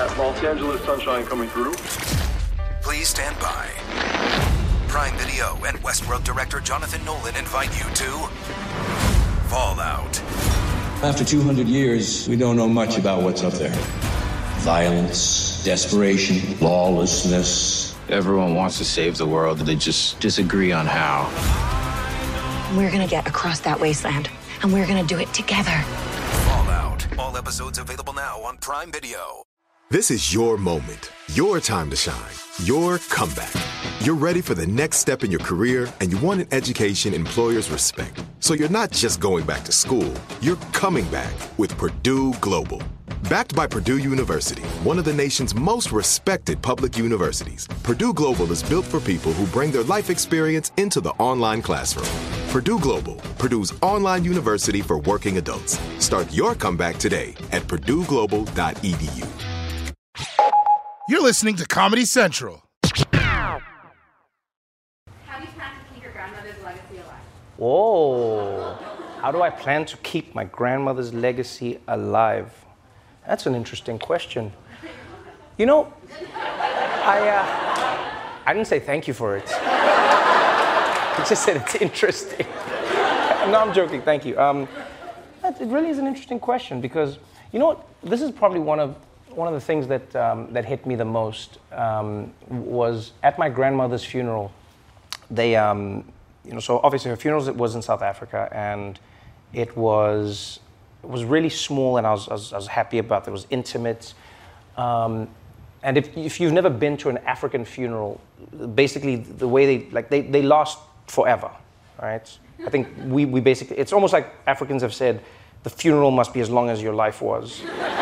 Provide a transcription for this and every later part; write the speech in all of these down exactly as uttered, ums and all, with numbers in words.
that Los Angeles sunshine coming through. Please stand by. Prime Video and Westworld director Jonathan Nolan invite you to Fallout. After two hundred years, we don't know much about what's up there. Violence, desperation, lawlessness. Everyone wants to save the world, they just disagree on how. We're gonna get across that wasteland, and we're gonna do it together. Fallout. All episodes available now on Prime Video. This is your moment, your time to shine, your comeback. You're ready for the next step in your career, and you want an education employers respect. So you're not just going back to school, you're coming back with Purdue Global. Backed by Purdue University, one of the nation's most respected public universities, Purdue Global is built for people who bring their life experience into the online classroom. Purdue Global, Purdue's online university for working adults. Start your comeback today at purdue global dot e d u. You're listening to Comedy Central. How do you plan to keep your grandmother's legacy alive? Whoa. How do I plan to keep my grandmother's legacy alive? That's an interesting question. You know, I uh, I didn't say thank you for it. I just said it's interesting. No, I'm joking. Thank you. Um, it really is an interesting question because, you know what? This is probably one of one of the things that um, that hit me the most um, was at my grandmother's funeral. They, um, you know, so obviously her funeral was in South Africa, and it was it was really small, and I was I was, I was happy about it. It was intimate, um, and if if you've never been to an African funeral, basically the way they like they they last forever, right? I think we we basically it's almost like Africans have said, the funeral must be as long as your life was.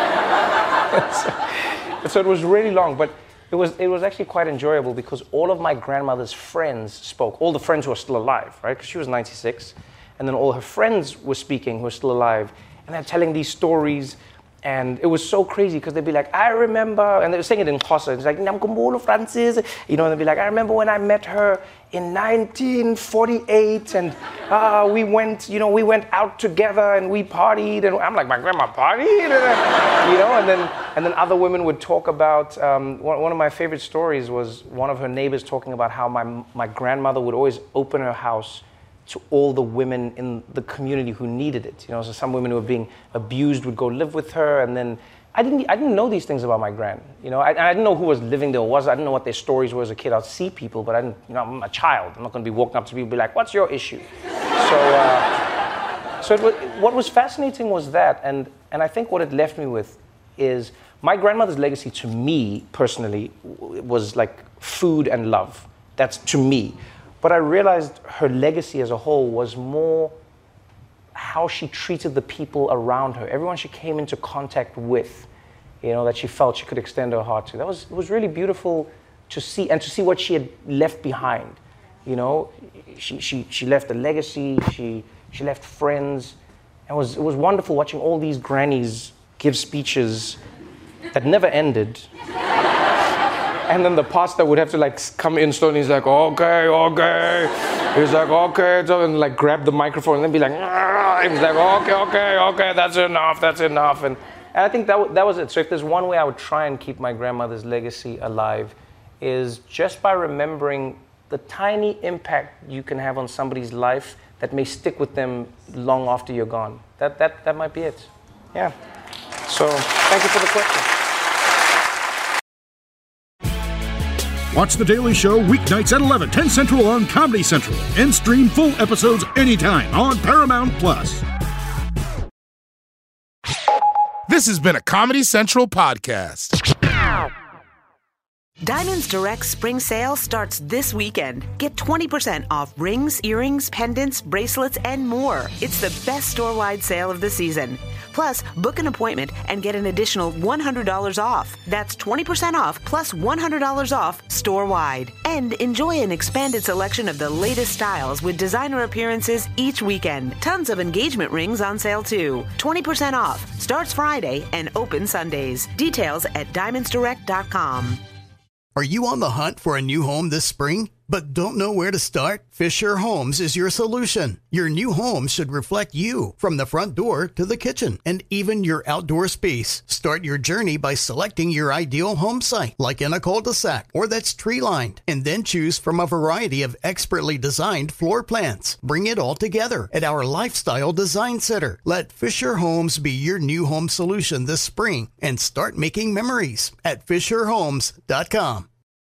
so, so it was really long, but it was it was actually quite enjoyable because all of my grandmother's friends spoke, all the friends who are still alive, right? Because she was ninety-six, and then all her friends were speaking who are still alive, and they're telling these stories, and it was so crazy because they'd be like, I remember, and they were saying it in Xhosa, it's like, Namkumbolo Francis, you know, and they'd be like, I remember when I met her in nineteen forty-eight, and uh, we went, you know, we went out together and we partied, and I'm like, my grandma partied, you know, and then and then other women would talk about. Um, one, one of my favorite stories was one of her neighbors talking about how my my grandmother would always open her house to all the women in the community who needed it. You know, so some women who were being abused would go live with her, and then I didn't I didn't know these things about my gran. You know, I, I didn't know who was living there or was. I didn't know what their stories were as a kid. I'd see people, but I didn't. You know, I'm a child. I'm not going to be walking up to people and be like, "What's your issue?" So, uh, so it was, what was fascinating was that, and and I think what it left me with is my grandmother's legacy to me personally was like food and love. That's to me. But I realized her legacy as a whole was more how she treated the people around her, everyone she came into contact with, you know, that she felt she could extend her heart to. That was, it was really beautiful to see, and to see what she had left behind. You know, she she she left a legacy, she she left friends. It was it was wonderful watching all these grannies give speeches that never ended. And then the pastor would have to like come in slowly. He's like, okay, okay. He's like, okay, so, and like grab the microphone and then be like, Argh! He's like, okay, okay, okay, that's enough, that's enough. And, and I think that w- that was it. So if there's one way I would try and keep my grandmother's legacy alive, is just by remembering the tiny impact you can have on somebody's life that may stick with them long after you're gone. That that that might be it. Yeah. So thank you for the question. Watch The Daily Show weeknights at eleven, ten Central on Comedy Central. And stream full episodes anytime on Paramount Plus. This has been a Comedy Central podcast. Diamonds Direct Spring Sale starts this weekend. Get twenty percent off rings, earrings, pendants, bracelets, and more. It's the best store-wide sale of the season. Plus, book an appointment and get an additional one hundred dollars off. That's twenty percent off plus one hundred dollars off store-wide. And enjoy an expanded selection of the latest styles with designer appearances each weekend. Tons of engagement rings on sale too. twenty percent off. Starts Friday and open Sundays. Details at diamonds direct dot com. Are you on the hunt for a new home this spring? but don't know where to start? Fisher Homes is your solution. Your new home should reflect you, from the front door to the kitchen and even your outdoor space. Start your journey by selecting your ideal home site, like in a cul-de-sac or that's tree-lined, and then choose from a variety of expertly designed floor plans. Bring it all together at our Lifestyle Design Center. Let Fisher Homes be your new home solution this spring and start making memories at fisher homes dot com.